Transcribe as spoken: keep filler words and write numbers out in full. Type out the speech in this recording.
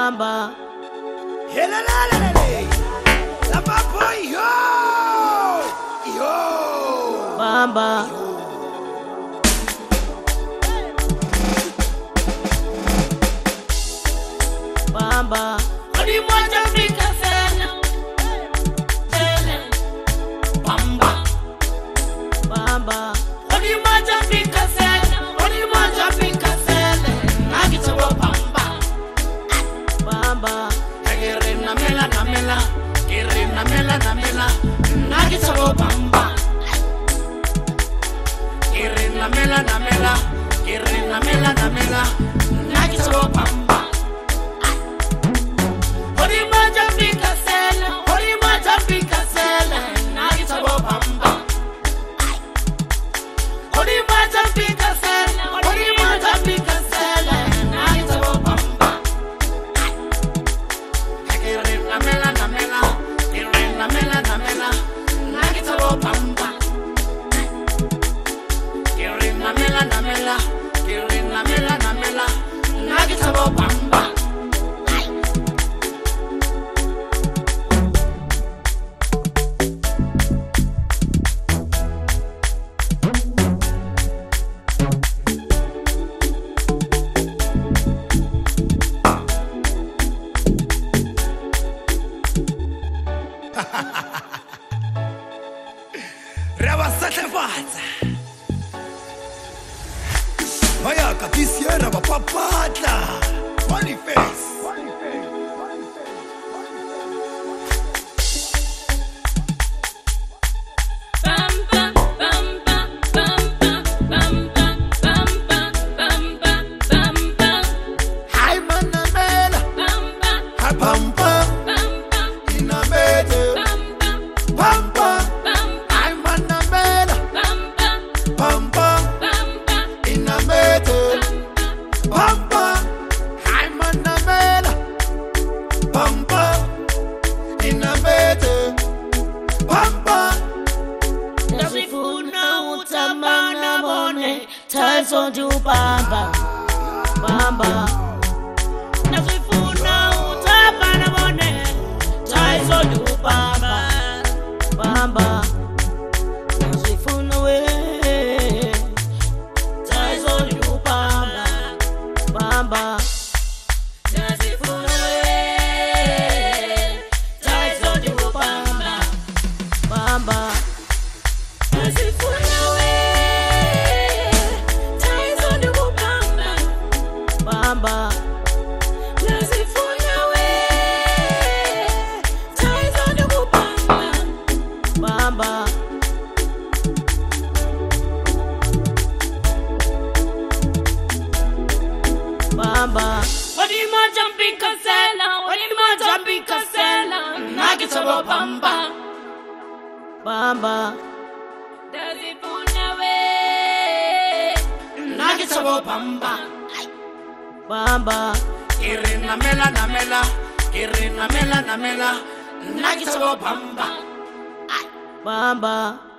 Bamba. Hela la la la la. La papa yo. Yo. Bamba. Bamba. Odi moja Afrika sena. Sena. Bamba. Bamba. Odi moja Afrika sena. Odi moja Afrika sena. Nagitabo bamba. Bamba. Agere na mela na mela. Agere na mela na mela. Nagitabo bamba. Agere na mela na mela. Agere na mela na mela. Nagitabo bamba. Odi moja Afrika sena. Odi moja Afrika sena. Nagitabo bamba. Odi moja Afrika sena. Odi moja Afrika sena. Nagitabo bamba. Agere na mela na mela. Agere na mela na mela. Nagitabo bamba. Agere na mela na mela. Agere na mela na mela. Nagitabo bamba. Rabasatlefata. Vaya katisiera bapapatla. Funny face. Hi manamela. Hi pampa. Inamete. Pampa. Hi manamela. Pampa. Inamete. Pampa. Hi manamela. Pampa. Inamete. Pampa. Nazifuna utamana mone. Ties on you, Bamba. Bamba. Nazifuna utamana mone. Ties on you, Bamba. Bamba. Nazifuna we. Ties on you, Bamba. Bamba. Nazifuna we. Ties on you, Bamba. Bamba. Nazifuna we. Ties on you, Bamba. Bamba. Nazifuna we. Ties on you, Bamba. Bamba. Bamba. Odi moja Afrika sena. Odi moja Afrika sena. Nagitabo bamba. Bamba. Nazifuna we. Nagitabo bamba. Bamba. Agere na mela na mela. Agere na mela na mela. Nagitabo bamba. Bamba.